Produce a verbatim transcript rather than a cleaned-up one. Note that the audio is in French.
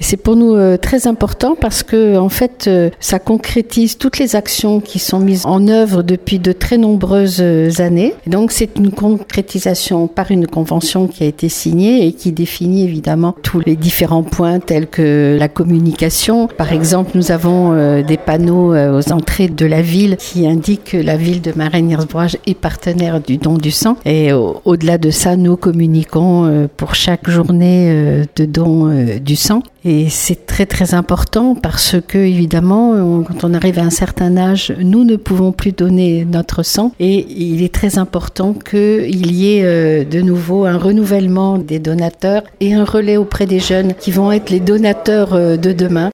C'est pour nous euh, très important parce que en fait, euh, ça concrétise toutes les actions qui sont mises en œuvre depuis de très nombreuses années. Et donc, c'est une concrétisation par une convention qui a été signée et qui définit évidemment tous les différents points tels que la communication. Par exemple, nous avons euh, des panneaux euh, aux entrées de la ville qui indiquent que la ville de Marennes-Hirsbroage est partenaire du don du sang. Et au- au-delà de ça, nous communiquons euh, pour chaque journée euh, de don euh, du sang. Et c'est très très important parce que évidemment, on- quand on arrive à un certain âge, nous ne pouvons plus donner notre sang et il est très important qu'il y ait euh, de nouveau un renouvellement des donateurs et un relais auprès des jeunes qui vont être les donateurs euh, de demain.